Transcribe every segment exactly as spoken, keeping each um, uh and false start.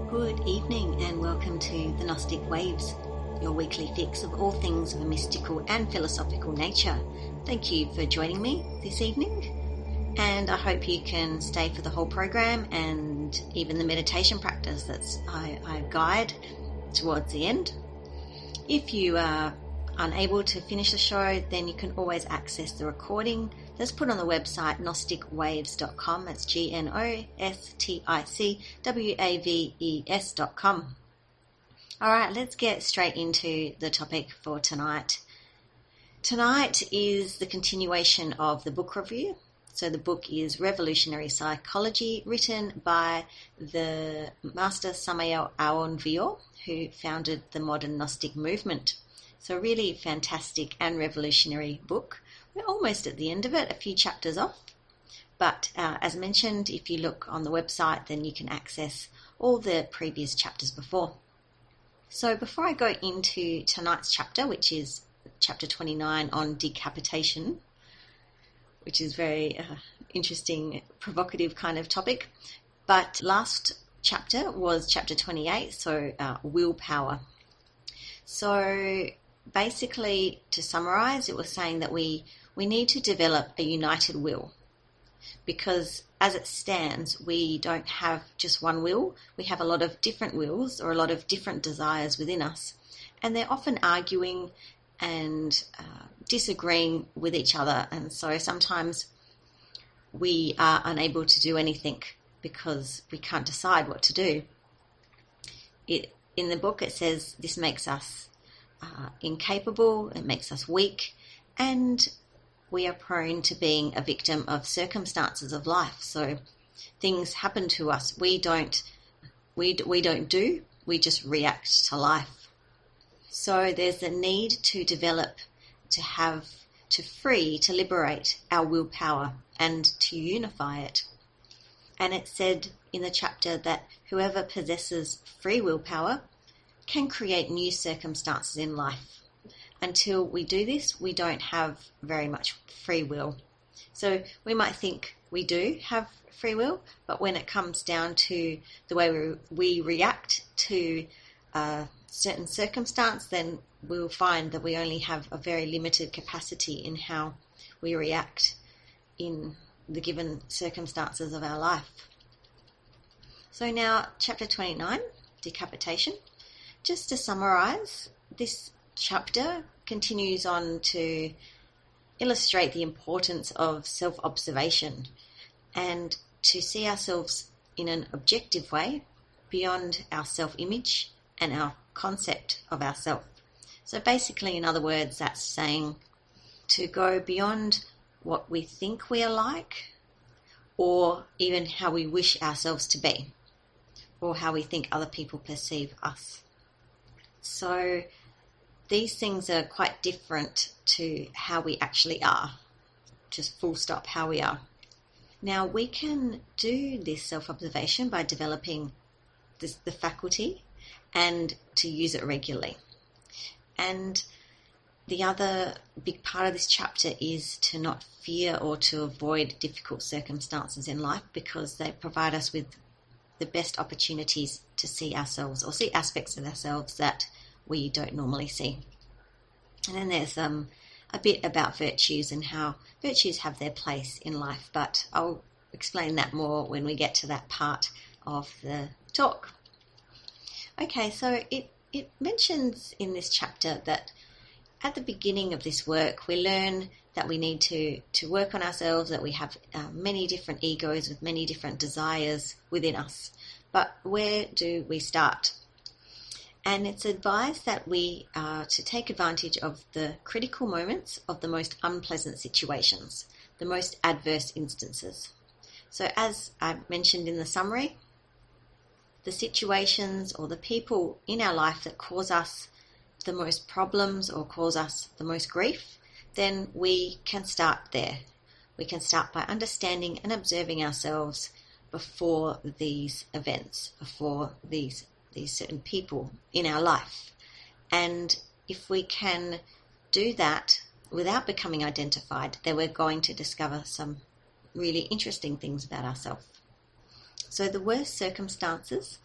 Good evening and welcome to the Gnostic Waves, your weekly fix of all things of a mystical and philosophical nature. Thank you for joining me this evening, and I hope you can stay for the whole program and even the meditation practice that's I, I guide towards the end. If you are unable to finish the show, then you can always access the recording that's put on the website gnostic waves dot com. That's G N O S T I C W A V E S dot com. All right, let's get straight into the topic for tonight. Tonight is the continuation of the book review. So the book is Revolutionary Psychology, written by the Master Samael Aun Weor, who founded the modern Gnostic movement. So a really fantastic and revolutionary book. We're almost at the end of it, a few chapters off. But uh, as mentioned, if you look on the website, then you can access all the previous chapters before. So before I go into tonight's chapter, which is chapter twenty-nine on decapitation, which is very uh, interesting, provocative kind of topic. But last chapter was chapter twenty-eight, so uh, willpower. So basically, to summarize, it was saying that we, we need to develop a united will, because as it stands, we don't have just one will. We have a lot of different wills or a lot of different desires within us, and they're often arguing and uh, disagreeing with each other. And so sometimes we are unable to do anything because we can't decide what to do. It, in the book, it says this makes us Uh, incapable, it makes us weak, and we are prone to being a victim of circumstances of life. So things happen to us. We don't, we, we don't do, we just react to life. So there's a need to develop, to have, to free, to liberate our willpower and to unify it. And it said in the chapter that whoever possesses free willpower can create new circumstances in life. Until we do this, we don't have very much free will. So we might think we do have free will, but when it comes down to the way we, we react to a certain circumstance, then we'll find that we only have a very limited capacity in how we react in the given circumstances of our life. So now, chapter twenty-nine, decapitation. Just to summarize, this chapter continues on to illustrate the importance of self-observation and to see ourselves in an objective way beyond our self-image and our concept of ourself. So basically, in other words, that's saying to go beyond what we think we are like, or even how we wish ourselves to be, or how we think other people perceive us. So these things are quite different to how we actually are, just full stop, how we are. Now, we can do this self-observation by developing this, the faculty and to use it regularly. And the other big part of this chapter is to not fear or to avoid difficult circumstances in life, because they provide us with the best opportunities to see ourselves or see aspects of ourselves that we don't normally see. And then there's um, a bit about virtues and how virtues have their place in life, but I'll explain that more when we get to that part of the talk. Okay, so it, it mentions in this chapter that at the beginning of this work, we learn that we need to, to work on ourselves, that we have uh, many different egos with many different desires within us. But where do we start? And it's advised that we are to take advantage of the critical moments of the most unpleasant situations, the most adverse instances. So as I mentioned in the summary, the situations or the people in our life that cause us the most problems or cause us the most grief, then we can start there. We can start by understanding and observing ourselves before these events, before these these certain people in our life. And if we can do that without becoming identified, then we're going to discover some really interesting things about ourselves. So the worst circumstances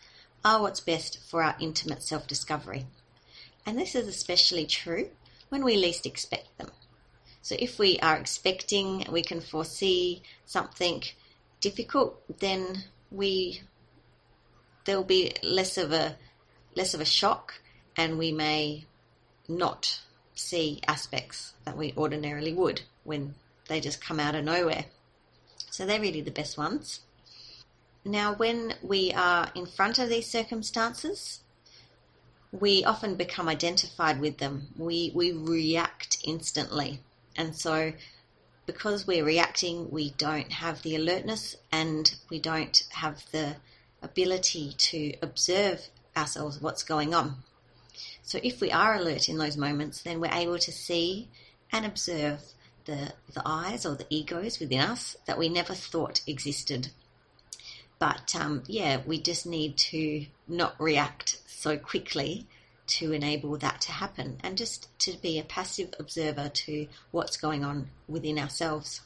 are what's best for our intimate self-discovery. And this is especially true when we least expect them. So if we are expecting, we can foresee something difficult, then we there'll be less of a less of a shock, and we may not see aspects that we ordinarily would when they just come out of nowhere. So they're really the best ones. Now, when we are in front of these circumstances, we often become identified with them. We we react instantly. And so because we're reacting, we don't have the alertness and we don't have the ability to observe ourselves, what's going on. So if we are alert in those moments, then we're able to see and observe the, the eyes or the egos within us that we never thought existed. But um, yeah, we just need to not react so quickly to enable that to happen, and just to be a passive observer to what's going on within ourselves.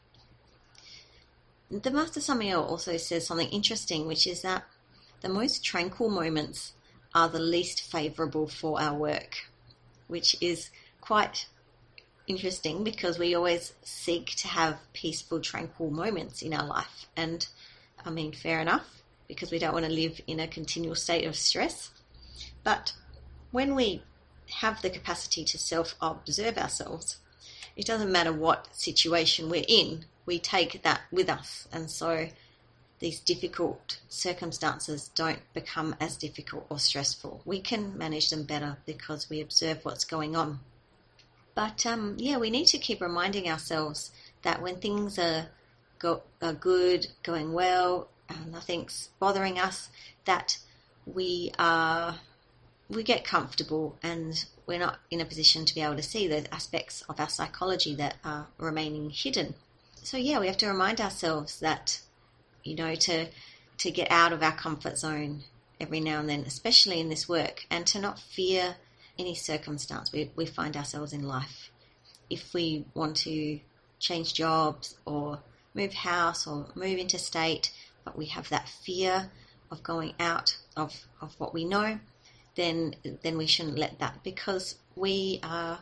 The Master Samael also says something interesting, which is that the most tranquil moments are the least favourable for our work, which is quite interesting because we always seek to have peaceful, tranquil moments in our life. And I mean, fair enough, because we don't want to live in a continual state of stress. But when we have the capacity to self-observe ourselves, it doesn't matter what situation we're in, we take that with us. And so these difficult circumstances don't become as difficult or stressful. We can manage them better because we observe what's going on. But um, yeah, we need to keep reminding ourselves that when things are, go, are good, going well, uh, nothing's bothering us, that we are... we get comfortable and we're not in a position to be able to see those aspects of our psychology that are remaining hidden. So yeah, we have to remind ourselves that, you know, to to get out of our comfort zone every now and then, especially in this work, and to not fear any circumstance we, we find ourselves in life. If we want to change jobs or move house or move interstate, but we have that fear of going out of, of what we know, then then we shouldn't let that, because we are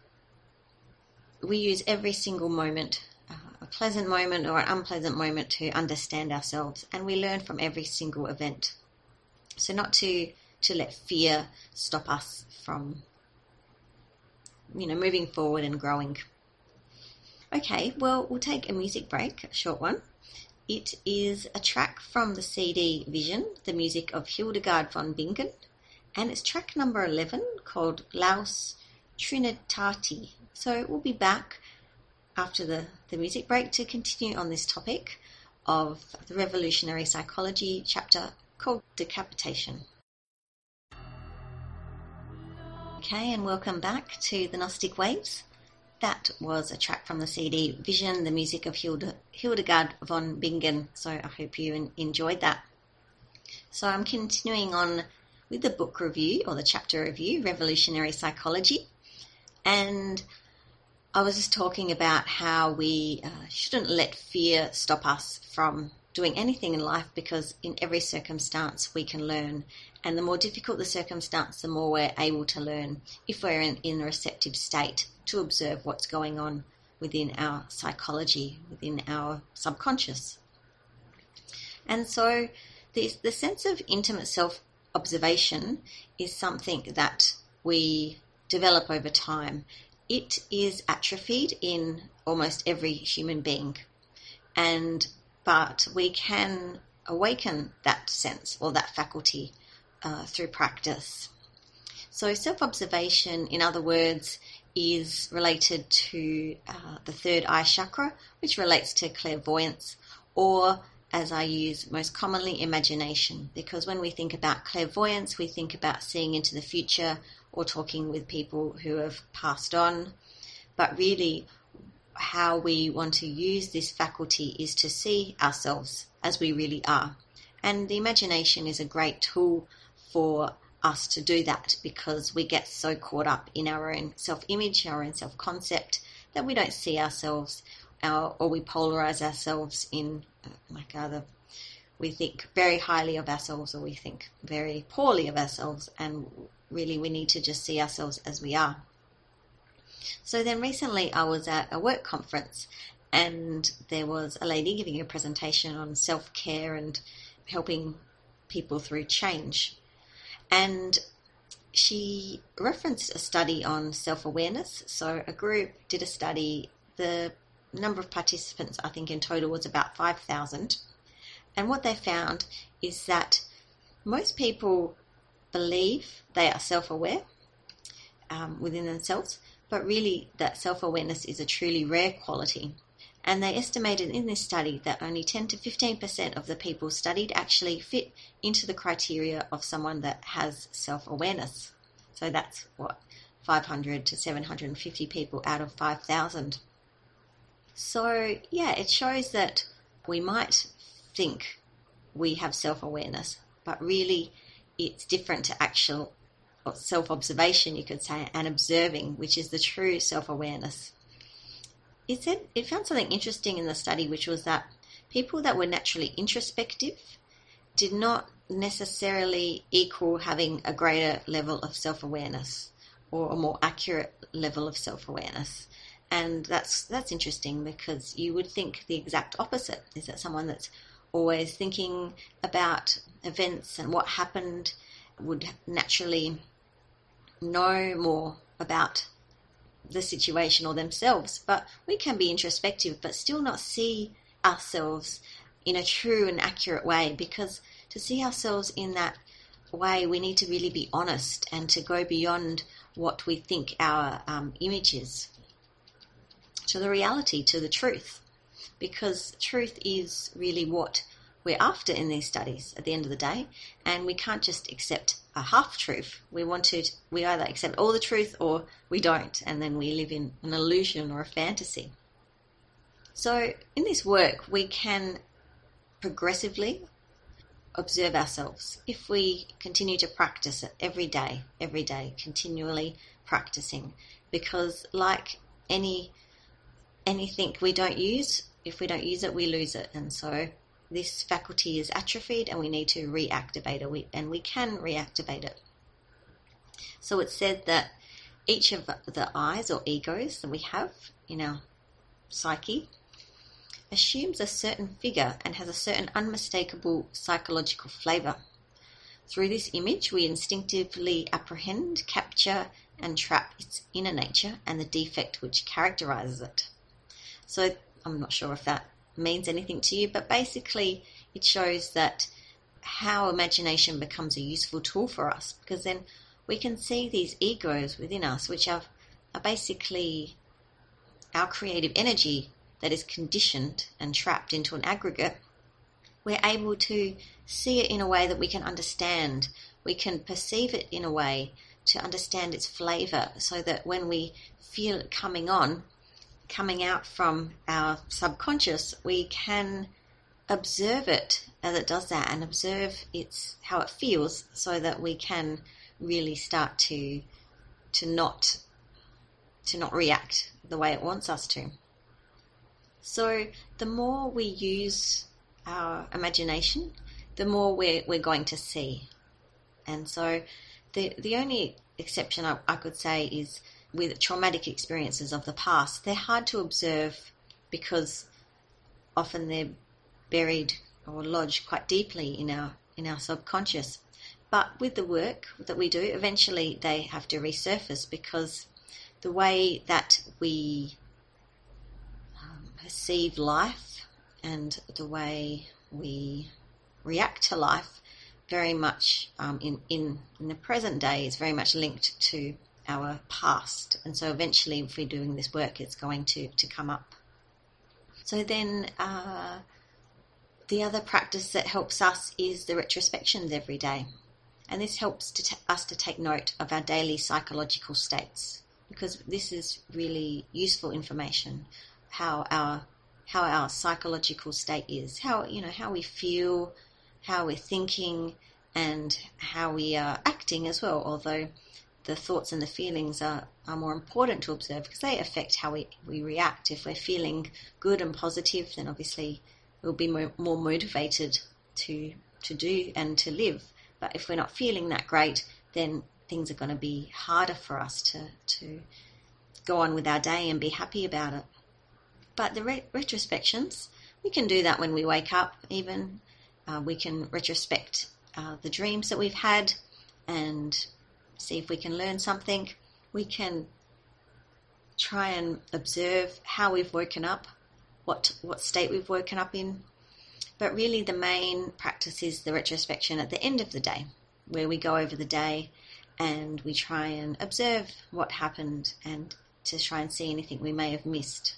we use every single moment, uh, a pleasant moment or an unpleasant moment, to understand ourselves, and we learn from every single event. So not to to let fear stop us from, you know, moving forward and growing. Okay, well, we'll take a music break, a short one. It is a track from the C D Vision, the music of Hildegard von Bingen, and it's track number eleven, called Laus Trinitati. So we'll be back after the, the music break to continue on this topic of the revolutionary psychology chapter called Decapitation. Okay, and welcome back to the Gnostic Waves. That was a track from the C D Vision, the music of Hilde, Hildegard von Bingen. So I hope you enjoyed that. So I'm continuing on with the book review, or the chapter review, Revolutionary Psychology. And I was just talking about how we uh, shouldn't let fear stop us from doing anything in life, because in every circumstance we can learn. And the more difficult the circumstance, the more we're able to learn, if we're in, in a receptive state to observe what's going on within our psychology, within our subconscious. And so the, the sense of intimate self-observation is something that we develop over time. It is atrophied in almost every human being, and but we can awaken that sense or that faculty uh, through practice. So self-observation, in other words, is related to uh, the third eye chakra, which relates to clairvoyance, or, as I use most commonly, imagination, because when we think about clairvoyance, we think about seeing into the future or talking with people who have passed on. But really, how we want to use this faculty is to see ourselves as we really are. And the imagination is a great tool for us to do that, because we get so caught up in our own self-image, our own self-concept, that we don't see ourselves, our, or we polarize ourselves in uh, like either we think very highly of ourselves or we think very poorly of ourselves, and really we need to just see ourselves as we are. So then recently I was at a work conference, and there was a lady giving a presentation on self-care and helping people through change. And she referenced a study on self-awareness. So a group did a study. The number of participants, I think in total, was about five thousand. And what they found is that most people believe they are self-aware um, within themselves, but really that self-awareness is a truly rare quality. And they estimated in this study that only ten to fifteen percent of the people studied actually fit into the criteria of someone that has self-awareness. So that's what, five hundred to seven hundred fifty people out of five thousand. So yeah, it shows that we might think we have self-awareness, but really it's different to actual self-observation, you could say, and observing, which is the true self-awareness. It said it found something interesting in the study, which was that people that were naturally introspective did not necessarily equal having a greater level of self-awareness or a more accurate level of self-awareness. And that's that's interesting, because you would think the exact opposite, is that someone that's always thinking about events and what happened would naturally know more about the situation or themselves. But we can be introspective but still not see ourselves in a true and accurate way, because to see ourselves in that way we need to really be honest and to go beyond what we think our um, image is, to the reality, to the truth, because truth is really what we're after in these studies at the end of the day. And we can't just accept a half truth. We want to, we either accept all the truth or we don't, and then we live in an illusion or a fantasy. So in this work we can progressively observe ourselves if we continue to practice it every day, every day, continually practicing, because like any anything we don't use, if we don't use it, we lose it. And so this faculty is atrophied and we need to reactivate it, we, and we can reactivate it. So it said that each of the I's or egos that we have in our psyche assumes a certain figure and has a certain unmistakable psychological flavour. Through this image, we instinctively apprehend, capture and trap its inner nature and the defect which characterises it. So I'm not sure if that means anything to you, but basically it shows that how imagination becomes a useful tool for us, because then we can see these egos within us, which are, are basically our creative energy that is conditioned and trapped into an aggregate. We're able to see it in a way that we can understand. We can perceive it in a way to understand its flavour, so that when we feel it coming on, coming out from our subconscious, we can observe it as it does that and observe its how it feels, so that we can really start to to not to not react the way it wants us to. So the more we use our imagination, the more we're we're going to see. And so the the only exception I, I could say is with traumatic experiences of the past. They're hard to observe because often they're buried or lodged quite deeply in our in our subconscious. But with the work that we do, eventually they have to resurface, because the way that we um, perceive life and the way we react to life very much um, in, in, in the present day is very much linked to our past. And so eventually, if we're doing this work, it's going to, to come up. So then uh, the other practice that helps us is the retrospections every day. And this helps to t- us to take note of our daily psychological states, because this is really useful information, how our how our psychological state is, how you know how we feel, how we're thinking, and how we are acting as well. Although the thoughts and the feelings are, are more important to observe, because they affect how we, we react. If we're feeling good and positive, then obviously we'll be more, more motivated to to do and to live. But if we're not feeling that great, then things are going to be harder for us to, to go on with our day and be happy about it. But the re- retrospections, we can do that when we wake up even. Uh, we can retrospect uh, the dreams that we've had and see if we can learn something. We can try and observe how we've woken up, what what state we've woken up in. But really the main practice is the retrospection at the end of the day, where we go over the day and we try and observe what happened and to try and see anything we may have missed.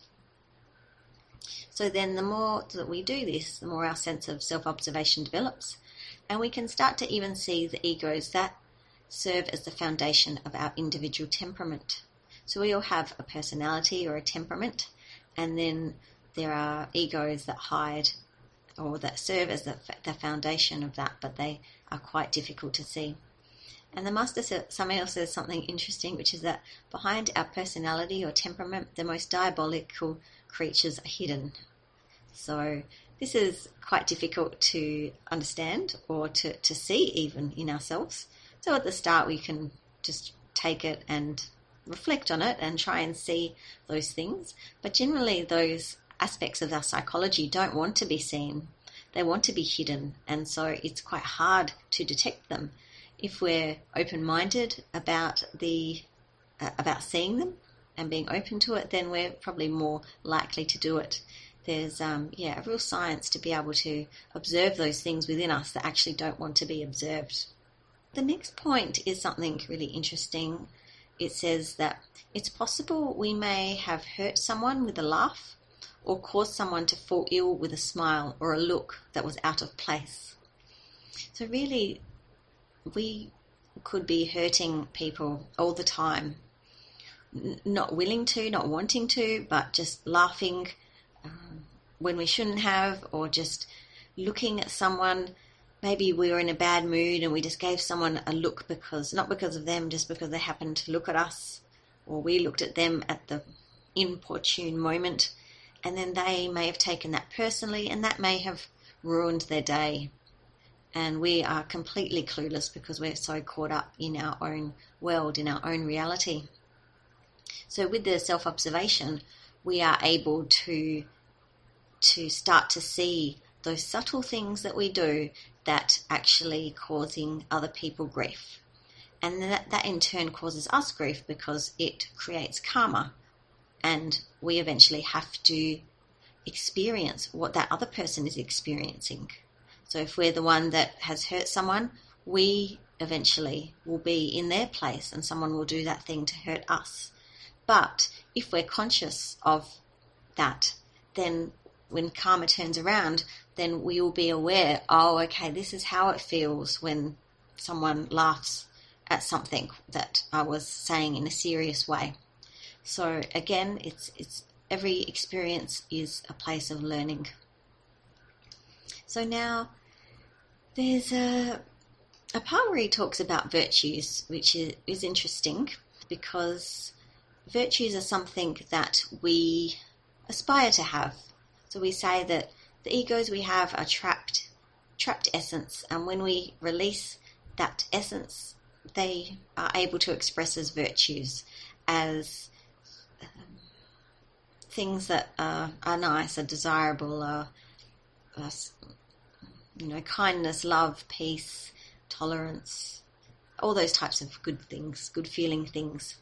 So then the more that we do this, the more our sense of self-observation develops, and we can start to even see the egos that serve as the foundation of our individual temperament. So we all have a personality or a temperament, and then there are egos that hide or that serve as the, the foundation of that, but they are quite difficult to see. And the Master Samael says something interesting, which is that behind our personality or temperament, the most diabolical creatures are hidden. So this is quite difficult to understand or to, to see even in ourselves. So at the start we can just take it and reflect on it and try and see those things. But generally those aspects of our psychology don't want to be seen. They want to be hidden, and so it's quite hard to detect them. If we're open-minded about the uh, about seeing them and being open to it, then we're probably more likely to do it. There's um, yeah, a real science to be able to observe those things within us that actually don't want to be observed. The next point is something really interesting. It says that it's possible we may have hurt someone with a laugh or caused someone to fall ill with a smile or a look that was out of place. So really, we could be hurting people all the time, N- not willing to, not wanting to, but just laughing um, when we shouldn't have, or just looking at someone. Maybe we were in a bad mood and we just gave someone a look because, not because of them, just because they happened to look at us, or we looked at them at the inopportune moment, and then they may have taken that personally, and that may have ruined their day. And we are completely clueless because we're so caught up in our own world, in our own reality. So with the self-observation, we are able to, to start to see those subtle things that we do that actually causing other people grief. And that, that in turn causes us grief because it creates karma. And we eventually have to experience what that other person is experiencing. So if we're the one that has hurt someone, we eventually will be in their place and someone will do that thing to hurt us. But if we're conscious of that, then when karma turns around, then we will be aware, oh, okay, this is how it feels when someone laughs at something that I was saying in a serious way. So again, it's it's every experience is a place of learning. So now there's a, a part where he talks about virtues, which is, is interesting because virtues are something that we aspire to have. So we say that the egos we have are trapped, trapped essence, and when we release that essence, they are able to express as virtues, as um, things that are, are nice, are desirable, are, are you know, kindness, love, peace, tolerance, all those types of good things, good feeling things.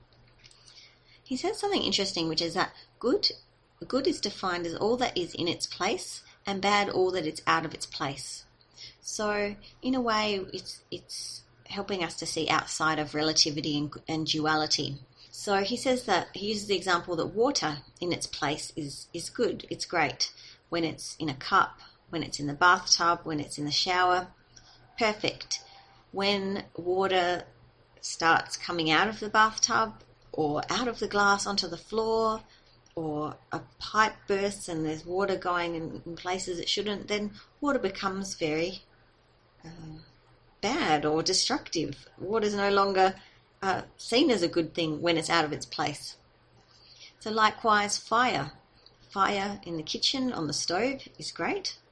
He says something interesting, which is that good good is defined as all that is in its place, and bad all that is out of its place. So in a way, it's it's helping us to see outside of relativity and, and duality. So he says that he uses the example that water in its place is is good, it's great. When it's in a cup, when it's in the bathtub, when it's in the shower, perfect. When water starts coming out of the bathtub or out of the glass onto the floor, or a pipe bursts and there's water going in, in places it shouldn't, then water becomes very uh, bad or destructive. Water is no longer uh, seen as a good thing when it's out of its place. So likewise, fire. Fire in the kitchen, on the stove, is great.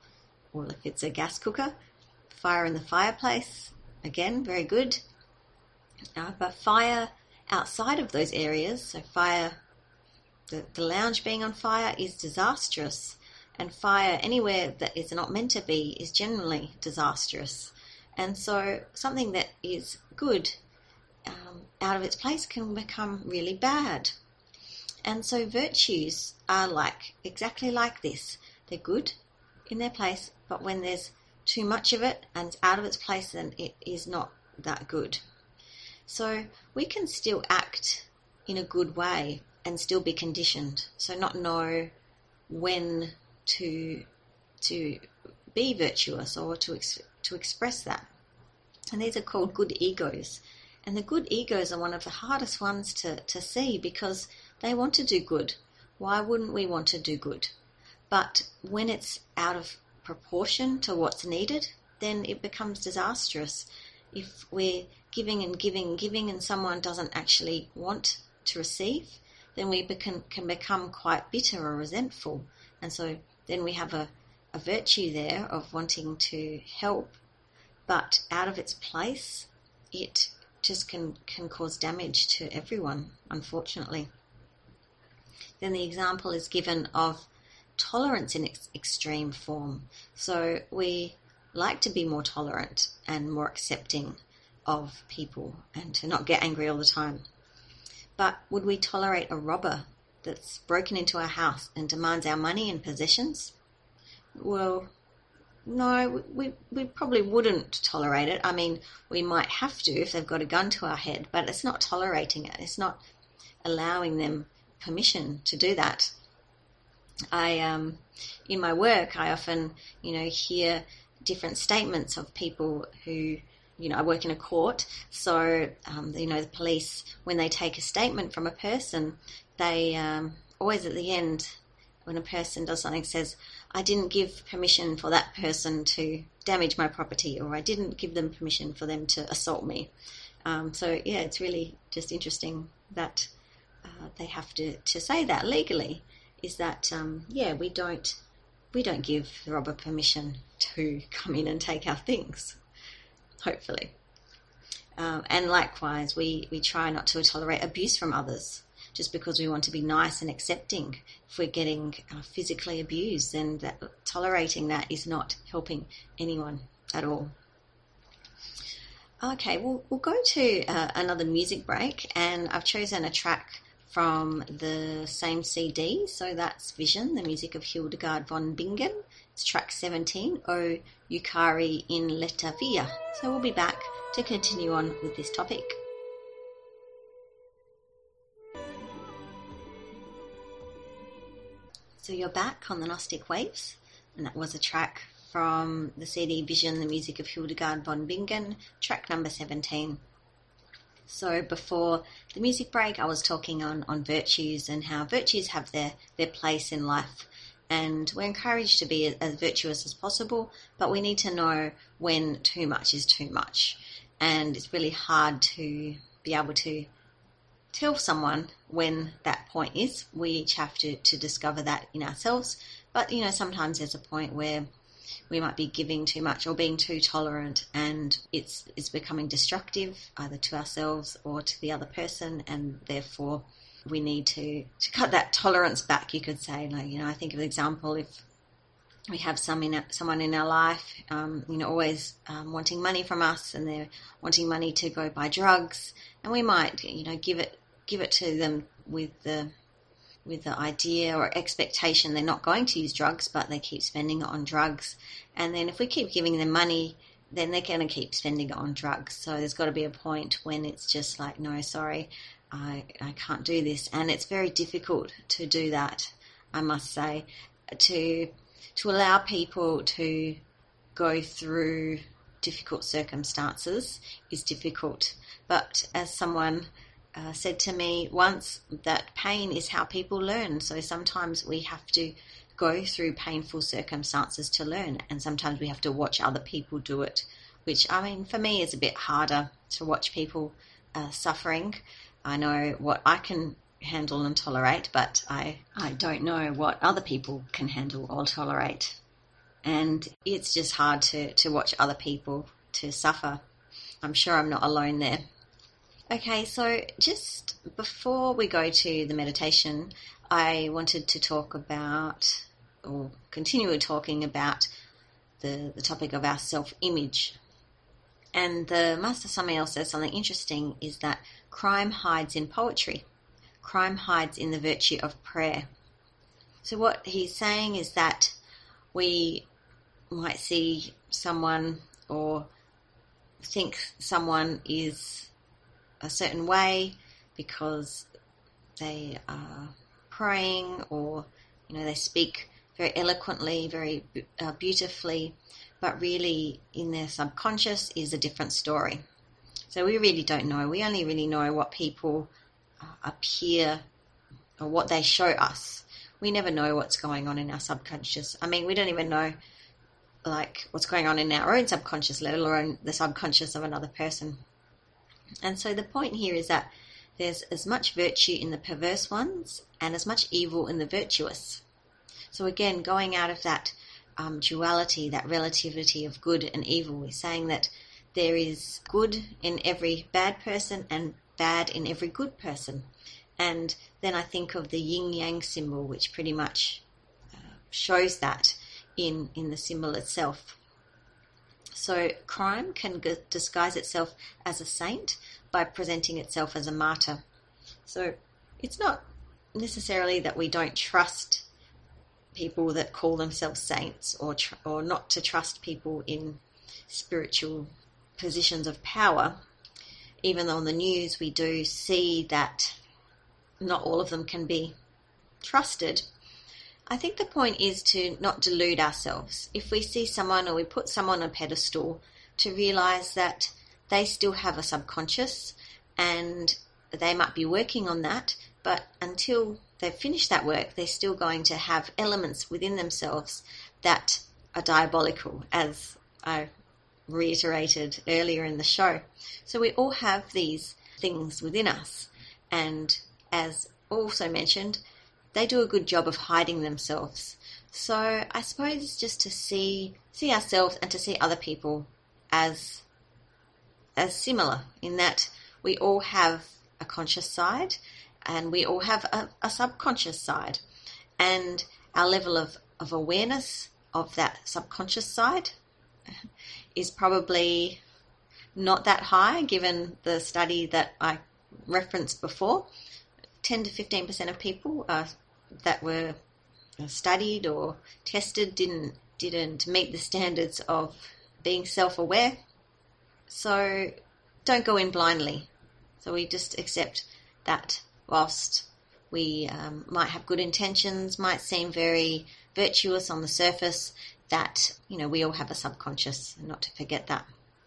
or if it's a gas cooker, fire in the fireplace, again, very good. Uh, but fire outside of those areas, so fire, the, the lounge being on fire is disastrous, and fire anywhere that is not meant to be is generally disastrous. And so something that is good um, out of its place can become really bad. And so virtues are like exactly like this. They're good in their place, but when there's too much of it and it's out of its place, then it is not that good. So we can still act in a good way and still be conditioned. So not know when to to be virtuous or to ex- to express that. And these are called good egos. And the good egos are one of the hardest ones to, to see because they want to do good. Why wouldn't we want to do good? But when it's out of proportion to what's needed, then it becomes disastrous. If we're giving and giving and giving and someone doesn't actually want to receive, then we can, can become quite bitter or resentful. And so then we have a, a virtue there of wanting to help, but out of its place, it just can, can cause damage to everyone, unfortunately. Then the example is given of tolerance in its extreme form. So we like to be more tolerant and more accepting of people and to not get angry all the time. But would we tolerate a robber that's broken into our house and demands our money and possessions? Well, no, we, we probably wouldn't tolerate it. I mean, we might have to if they've got a gun to our head, but it's not tolerating it. It's not allowing them permission to do that. I, um, in my work, I often, you know, hear different statements of people who, you know, I work in a court, so, um, you know, the police, when they take a statement from a person, they um, always at the end, when a person does something, says, I didn't give permission for that person to damage my property, or I didn't give them permission for them to assault me. Um, so, yeah, it's really just interesting that uh, they have to, to say that legally, is that, um, yeah, we don't we don't give the robber permission to come in and take our things, hopefully. Um, and likewise, we, we try not to tolerate abuse from others just because we want to be nice and accepting. If we're getting uh, physically abused, then that, tolerating that is not helping anyone at all. Okay, we'll, we'll go to uh, another music break, and I've chosen a track from the same C D, so that's Vision, the music of Hildegard von Bingen. It's track seventeen, O Yukari in Letta Via. So we'll be back to continue on with this topic. So you're back on the Gnostic Waves, and that was a track from the C D Vision, the music of Hildegard von Bingen, track number seventeen. So before the music break, I was talking on, on virtues and how virtues have their, their place in life. And we're encouraged to be as virtuous as possible, but we need to know when too much is too much. And it's really hard to be able to tell someone when that point is. We each have to, to discover that in ourselves. But, you know, sometimes there's a point where we might be giving too much or being too tolerant, and it's it's becoming destructive either to ourselves or to the other person, and therefore we need to, to cut that tolerance back, you could say. Like, you know, I think of an example, if we have some in, someone in our life, um, you know, always um, wanting money from us, and they're wanting money to go buy drugs, and we might, you know, give it give it to them with the with the idea or expectation they're not going to use drugs, but they keep spending it on drugs. And then if we keep giving them money, then they're going to keep spending it on drugs. So there's got to be a point when it's just like, no, sorry, I, I can't do this. And it's very difficult to do that, I must say, to to allow people to go through difficult circumstances is difficult. But as someone Uh, said to me once, that pain is how people learn. So sometimes we have to go through painful circumstances to learn, and sometimes we have to watch other people do it, which, I mean, for me is a bit harder to watch people uh, suffering. I know what I can handle and tolerate, but I, I don't know what other people can handle or tolerate. And it's just hard to, to watch other people to suffer. I'm sure I'm not alone there. Okay, so just before we go to the meditation, I wanted to talk about, or continue talking about, the, the topic of our self-image. And the Master Samael says something interesting, is that crime hides in poetry. Crime hides in the virtue of prayer. So what he's saying is that we might see someone or think someone is a certain way because they are praying, or, you know, they speak very eloquently, very uh, beautifully, but really in their subconscious is a different story. So we really don't know. We only really know what people uh, appear, or what they show us. We never know what's going on in our subconscious. I mean, we don't even know like what's going on in our own subconscious, let alone the subconscious of another person. And so the point here is that there's as much virtue in the perverse ones and as much evil in the virtuous. So again, going out of that um, duality, that relativity of good and evil, we're saying that there is good in every bad person and bad in every good person. And then I think of the yin-yang symbol, which pretty much uh, shows that in, in the symbol itself. So crime can g- disguise itself as a saint by presenting itself as a martyr. So it's not necessarily that we don't trust people that call themselves saints, or tr- or not to trust people in spiritual positions of power, even though on the news we do see that not all of them can be trusted. I think the point is to not delude ourselves. If we see someone or we put someone on a pedestal, to realize that they still have a subconscious and they might be working on that, but until they've finished that work, they're still going to have elements within themselves that are diabolical, as I reiterated earlier in the show. So we all have these things within us, and as also mentioned, they do a good job of hiding themselves. So I suppose just to see see ourselves and to see other people as as similar, in that we all have a conscious side and we all have a, a subconscious side, and our level of, of awareness of that subconscious side is probably not that high, given the study that I referenced before. ten to fifteen percent of people uh, that were studied or tested didn't didn't meet the standards of being self-aware. So don't go in blindly. So we just accept that whilst we um, might have good intentions, might seem very virtuous on the surface, that, you know, we all have a subconscious, and not to forget that.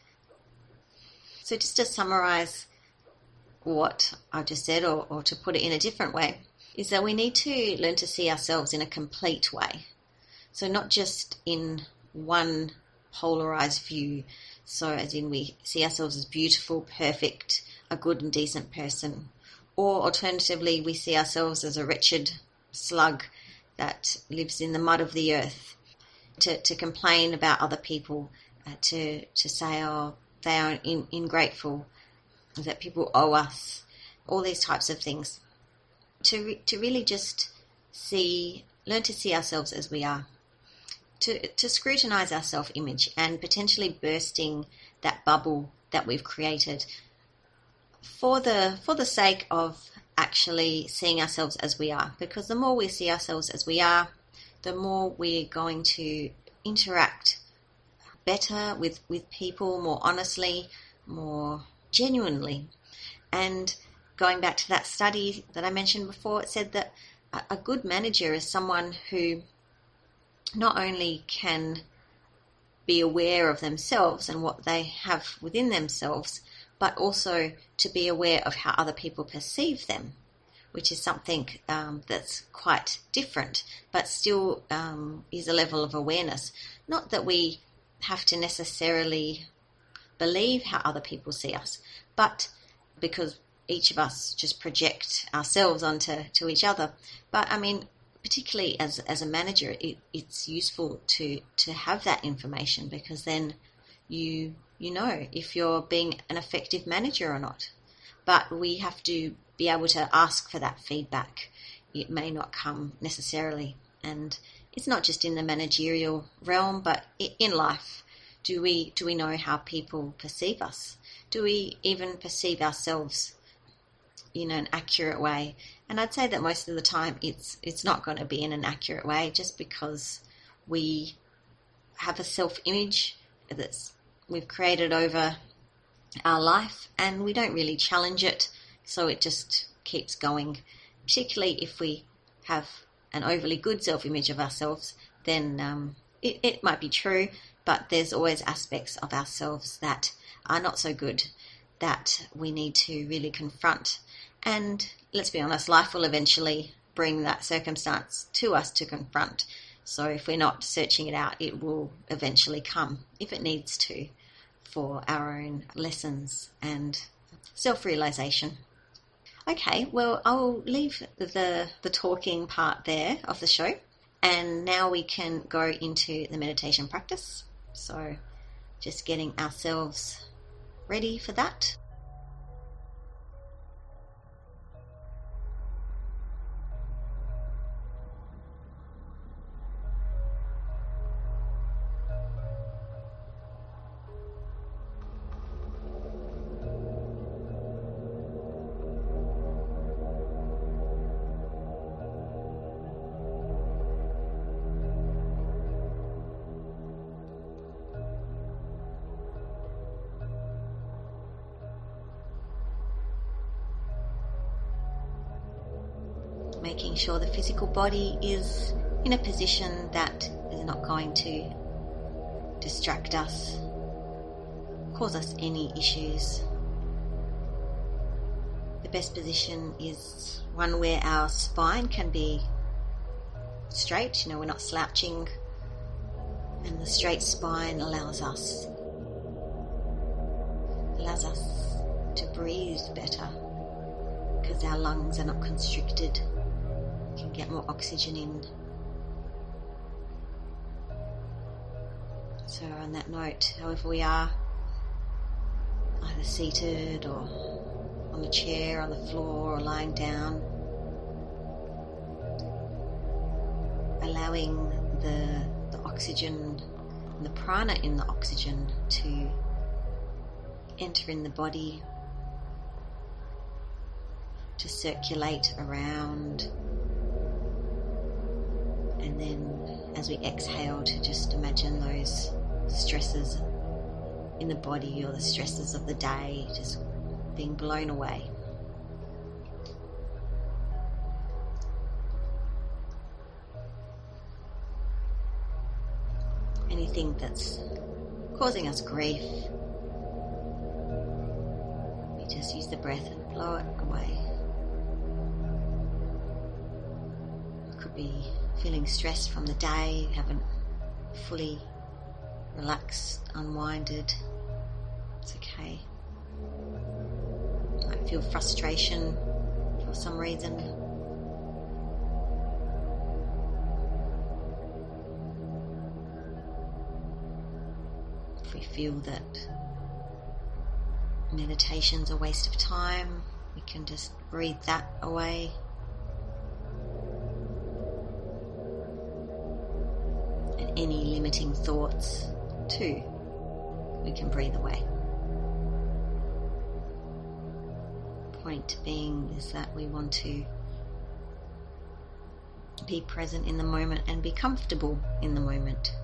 So just to summarize what I've just said, or, or to put it in a different way, is that we need to learn to see ourselves in a complete way. So not just in one polarized view. So as in we see ourselves as beautiful, perfect, a good and decent person. Or alternatively, we see ourselves as a wretched slug that lives in the mud of the earth. To, to complain about other people, uh, to, to say, oh, they are in, ingrateful, that people owe us, all these types of things. To re- to really just see, learn to see ourselves as we are. To to scrutinize our self-image and potentially bursting that bubble that we've created for the for the sake of actually seeing ourselves as we are. Because the more we see ourselves as we are, the more we're going to interact better with, with people, more honestly, more genuinely. And going back to that study that I mentioned before, it said that a good manager is someone who not only can be aware of themselves and what they have within themselves, but also to be aware of how other people perceive them, which is something um, that's quite different, but still um, is a level of awareness. Not that we have to necessarily believe how other people see us, but because each of us just project ourselves onto to each other. But I mean, particularly as as a manager, it, it's useful to to have that information, because then you you know if you're being an effective manager or not. But we have to be able to ask for that feedback. It may not come necessarily, and it's not just in the managerial realm, but in life. Do we do we know how people perceive us? Do we even perceive ourselves in an accurate way? And I'd say that most of the time it's it's not going to be in an accurate way, just because we have a self-image that's we've created over our life, and we don't really challenge it, so it just keeps going. Particularly if we have an overly good self-image of ourselves, then um, it, it might be true, but there's always aspects of ourselves that are not so good, that we need to really confront. And let's be honest, life will eventually bring that circumstance to us to confront. So if we're not searching it out, it will eventually come, if it needs to, for our own lessons and self-realization. Okay, well, I'll leave the, the talking part there of the show, and now we can go into the meditation practice. So just getting ourselves ready for that. Making sure the physical body is in a position that is not going to distract us, cause us any issues. The best position is one where our spine can be straight, you know, we're not slouching, and the straight spine allows us allows us to breathe better, because our lungs are not constricted. Can get more oxygen in. So on that note, however we are, either seated or on a chair, on the floor, or lying down, allowing the, the oxygen and the prana in the oxygen to enter in the body, to circulate around. And then as we exhale, to just imagine those stresses in the body or the stresses of the day just being blown away. Anything that's causing us grief, we just use the breath and blow it away. It could be feeling stressed from the day, haven't fully relaxed, unwinded. It's okay. Might feel frustration for some reason. If we feel that meditation's a waste of time, we can just breathe that away. Any limiting thoughts too, we can breathe away. Point being is that we want to be present in the moment and be comfortable in the moment.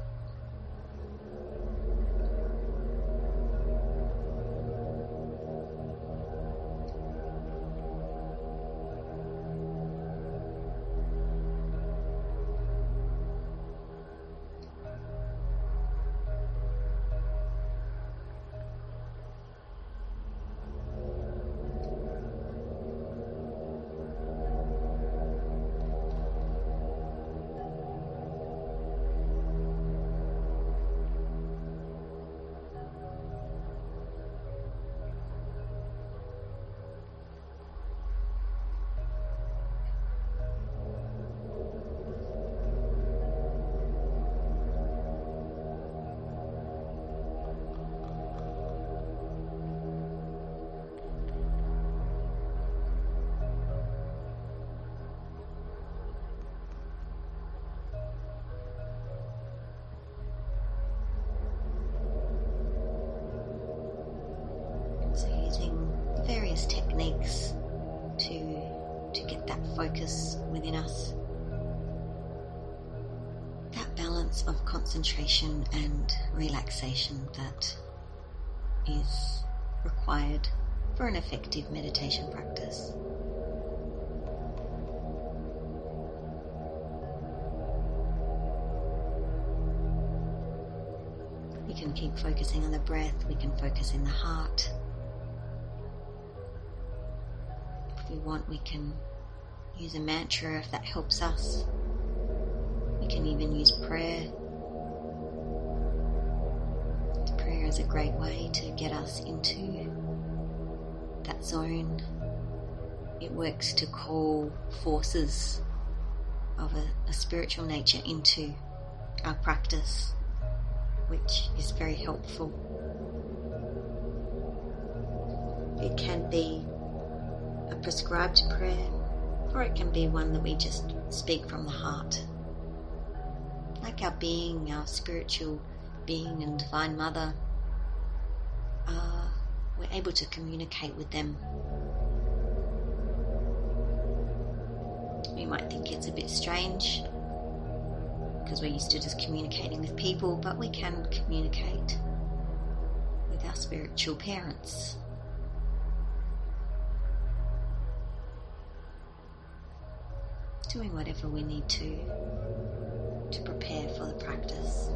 various techniques to, to get that focus within us. That balance of concentration and relaxation that is required for an effective meditation practice. We can keep focusing on the breath, we can focus in the heart. If we want, we can use a mantra if that helps us. We can even use prayer. Prayer is a great way to get us into that zone. It works to call forces of a, a spiritual nature into our practice, which is very helpful. It can be a prescribed prayer, or it can be one that we just speak from the heart. Like our being, our spiritual being and Divine Mother, uh, we're able to communicate with them. You might think it's a bit strange because we're used to just communicating with people, but we can communicate with our spiritual parents. Doing whatever we need to to prepare for the practice.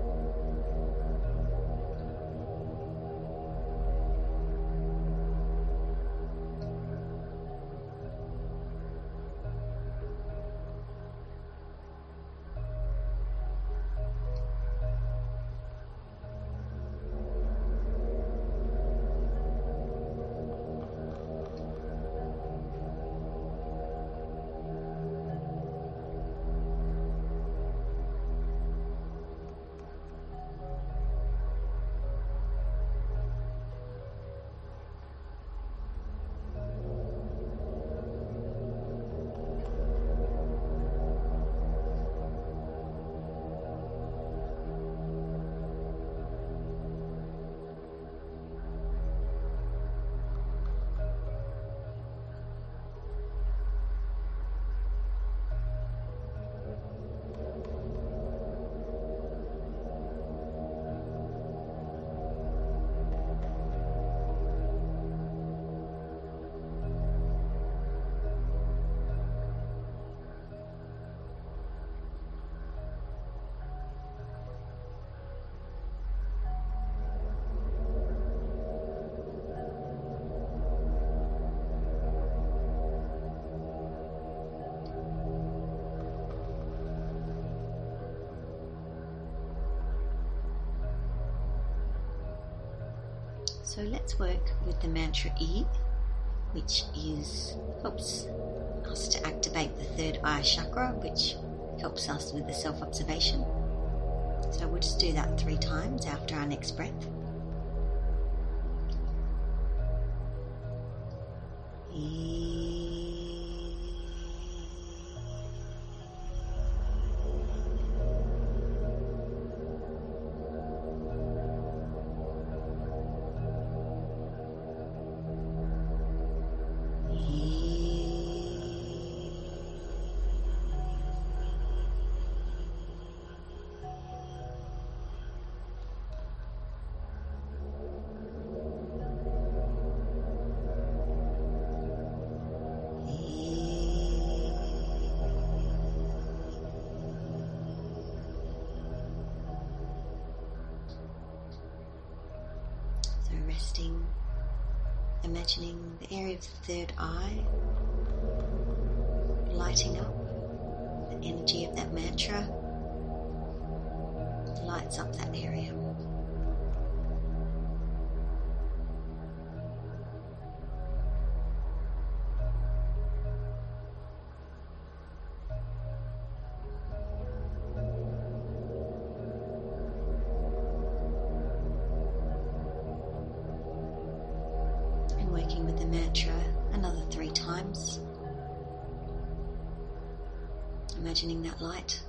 So let's work with the mantra E, which is helps us to activate the third eye chakra, which helps us with the self-observation. So we'll just do that three times after our next breath. E. Resting, imagining the area of the third eye lighting up. The energy of that mantra lights up that area. Working with the mantra another three times, imagining that light.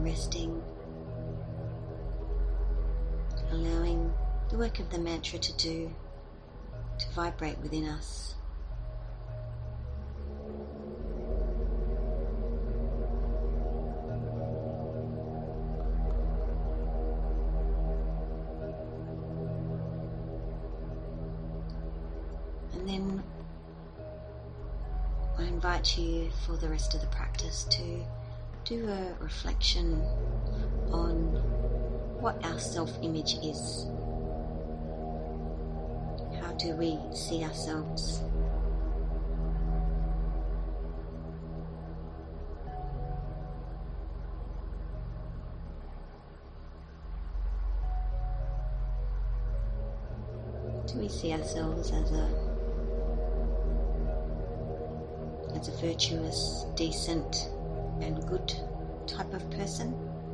resting, allowing the work of the mantra to do, to vibrate within us. And then I invite you for the rest of the practice to do a reflection on what our self-image is. How do we see ourselves? Do we see ourselves as a as a virtuous, decent and good type of person?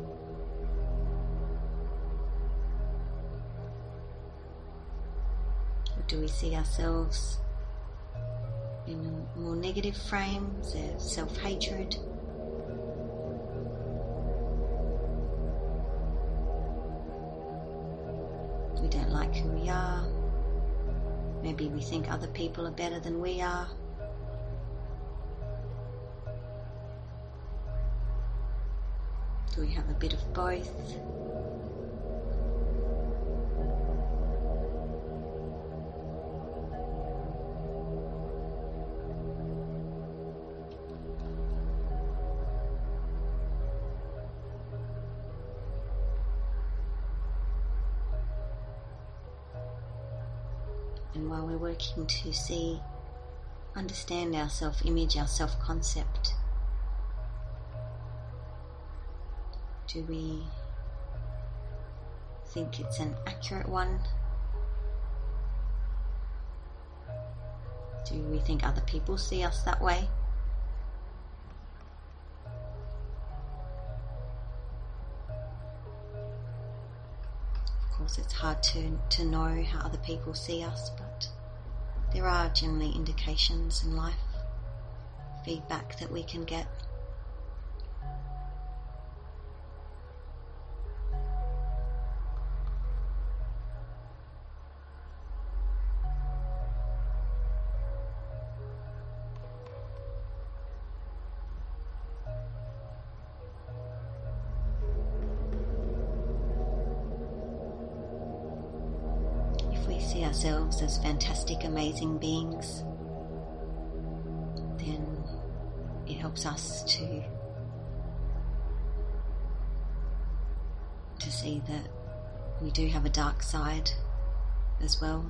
Or do we see ourselves in a more negative frame, so self-hatred? We don't like who we are. Maybe we think other people are better than we are. Do we have a bit of both? And while we're working to see, understand our self-image, our self-concept, do we think it's an accurate one? Do we think other people see us that way? Of course, it's hard to, to know how other people see us, but there are generally indications in life, feedback that we can get. See ourselves as fantastic, amazing beings, then it helps us to to see that we do have a dark side as well.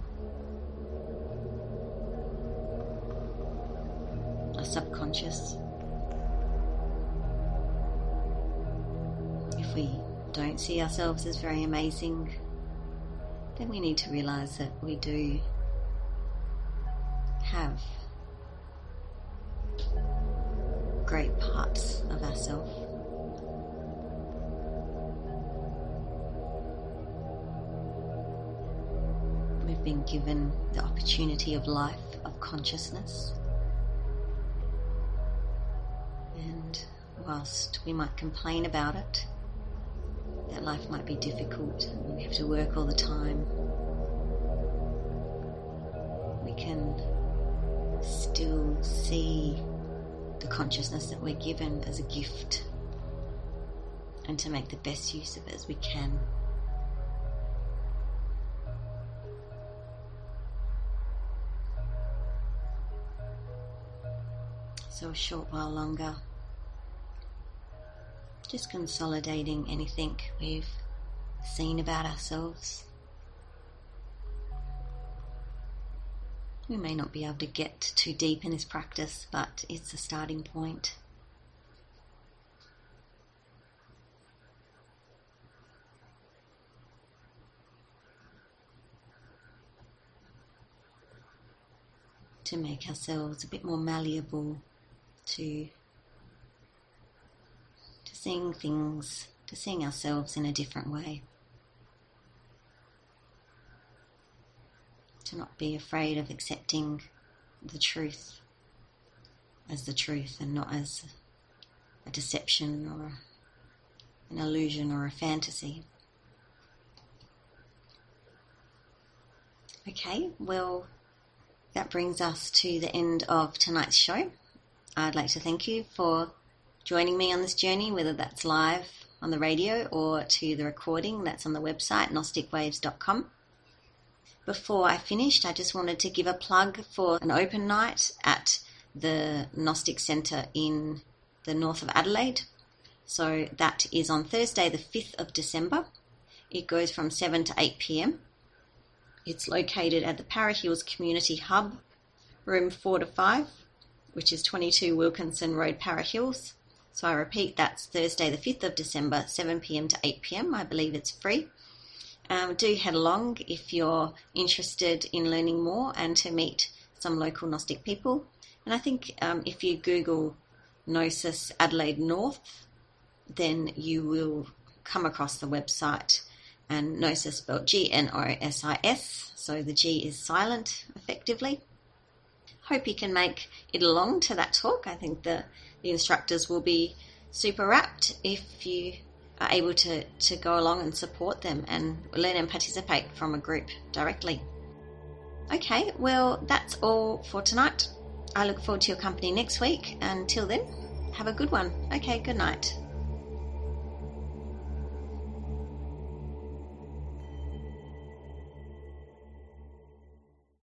Our subconscious. If we don't see ourselves as very amazing, then we need to realize that we do have great parts of ourselves. We've been given the opportunity of life, of consciousness. And whilst we might complain about it, that life might be difficult and we have to work all the time, we can still see the consciousness that we're given as a gift and to make the best use of it as we can. So a short while longer, just consolidating anything we've seen about ourselves. We may not be able to get too deep in this practice, but it's a starting point. To make ourselves a bit more malleable to seeing things, to seeing ourselves in a different way. To not be afraid of accepting the truth as the truth and not as a deception or an illusion or a fantasy. Okay, well, that brings us to the end of tonight's show. I'd like to thank you for joining me on this journey, whether that's live on the radio or to the recording that's on the website, gnostic waves dot com. Before I finished, I just wanted to give a plug for an open night at the Gnostic Centre in the north of Adelaide. So that is on Thursday the fifth of December. It goes from seven to eight p.m. It's located at the Para Hills Community Hub, room four to five, which is twenty-two Wilkinson Road, Para Hills. So I repeat, that's Thursday the fifth of December, seven p.m. to eight p.m. I believe it's free. Um, do head along if you're interested in learning more and to meet some local Gnostic people. And I think um, if you Google Gnosis Adelaide North, then you will come across the website, and Gnosis spelled G N O S I S, so the G is silent effectively. Hope you can make it along to that talk. I think the, the instructors will be super rapt if you are able to, to go along and support them and learn and participate from a group directly. Okay, well, that's all for tonight. I look forward to your company next week. Until then, have a good one. Okay, good night.